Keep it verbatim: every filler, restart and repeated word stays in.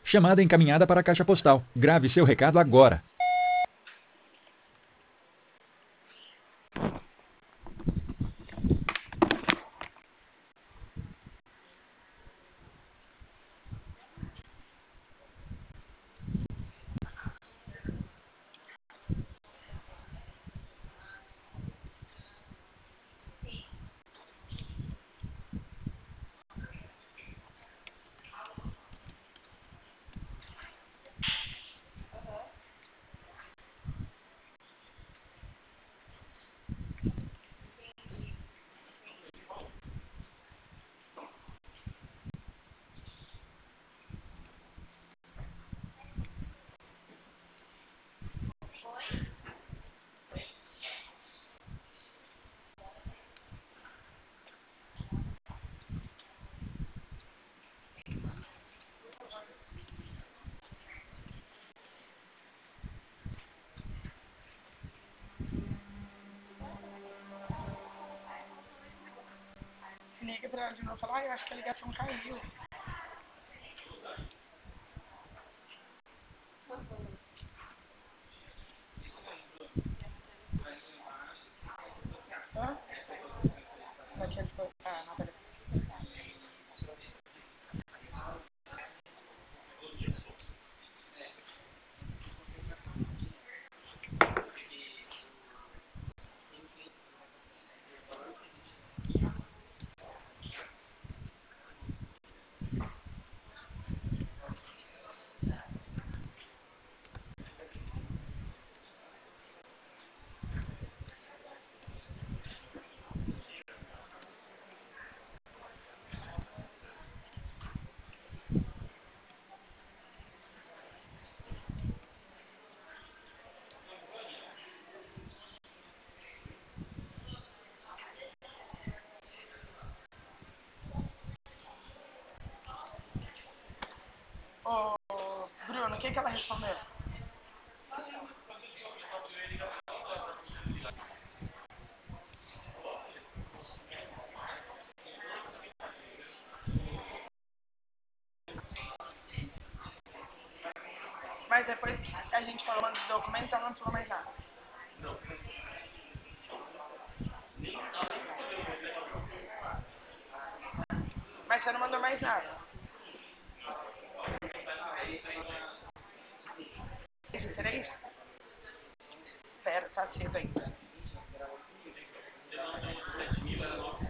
Chamada encaminhada para a caixa postal. Grave seu recado agora. Liga pra ela de novo e fala, ah, eu acho que a ligação caiu. Hã? Daquele... Ah, não, beleza. Ô, Bruno, o que, que ela respondeu? Mas depois que a gente falou dos documentos, ela não falou mais nada. Mas você não mandou mais nada. Três e três? Pera, tá cedo ainda.